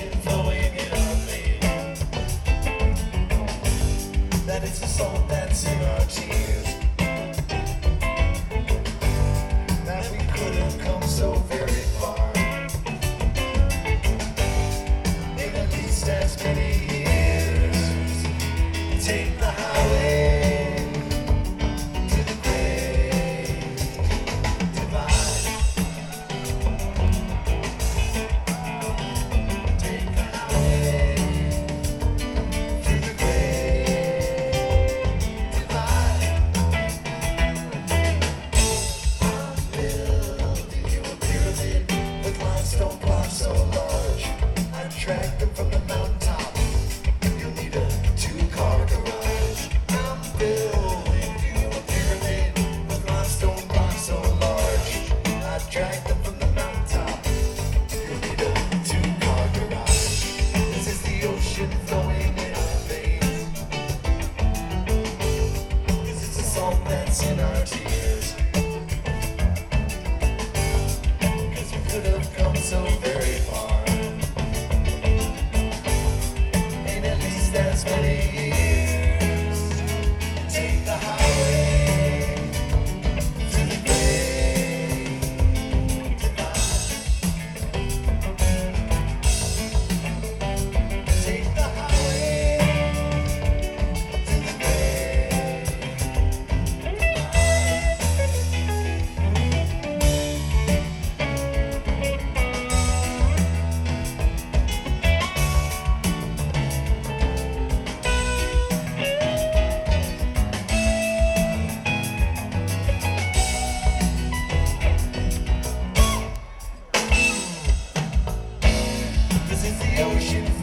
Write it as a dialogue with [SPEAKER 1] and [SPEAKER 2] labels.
[SPEAKER 1] ocean flowing in our veins. That it's the salt that's in our tears. That we could have come so very far in at least as many years. Take the highway to the great divide. Take the highway to the great divide. I'm building you a pyramid with limestone blocks so large I dragged them from the mountaintop. You'll need a two-car garage. I'm building you a pyramid with limestone blocks so large I dragged them from the mountaintop. You'll need a two-car garage. This is the ocean flowing in our veins. This is the salt that's in our tears. 'Cause we could have come so very far in at least as many years. Take the highway to the great divide. Take the highway to the great This is the ocean